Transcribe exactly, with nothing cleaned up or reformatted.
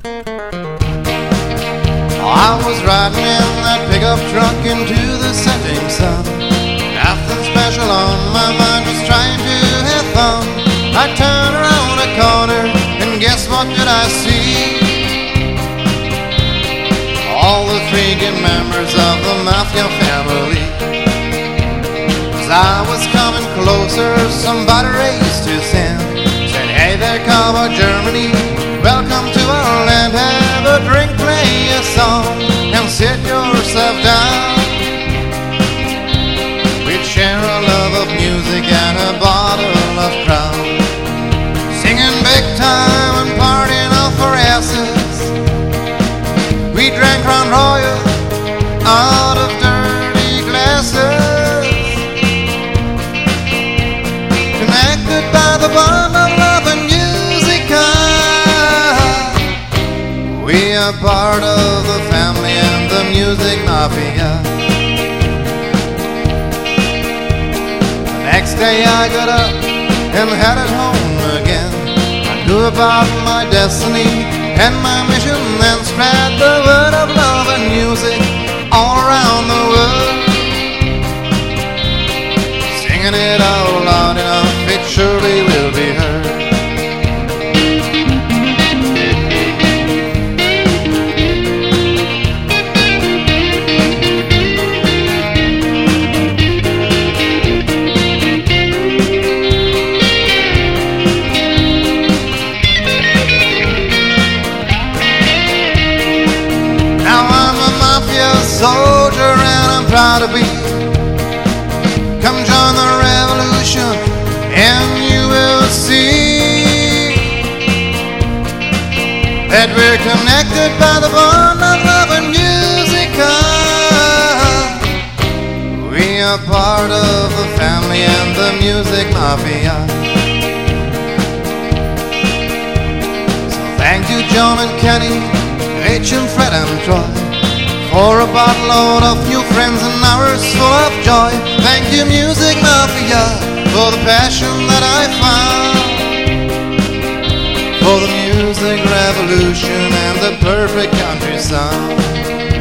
I was riding in that pickup truck into the setting sun. Nothing special on my mind, just trying to have fun. I turned around a corner, and guess what did I see? All the freaking members of the Mafia family. As I was coming closer, somebody raised his hand, said, "Hey there, cowboy Germany, welcome to our land. Have a drink, play a song, and sit yourself down. We'd share a love of music and a bottle of Crown, singing big time and partying off our asses. We drank Crown Royal out of dirty glasses, connected by the bond of love and music. We are part of the family and the music mafia. The next day I got up and headed home again. I knew about my destiny and my mission, and spread the word of love and music all around the world. Singing it out loud enough, it surely will be heard. Soldier, and I'm proud to be. Come join the revolution and you will see that we're connected by the bond of love and music. We are part of the family and the music mafia. So thank you, John and Kenny, H and Fred and Troy, for a bottleload of new friends and hours full of joy. Thank you, music mafia, for the passion that I found, for the music revolution and the perfect country sound.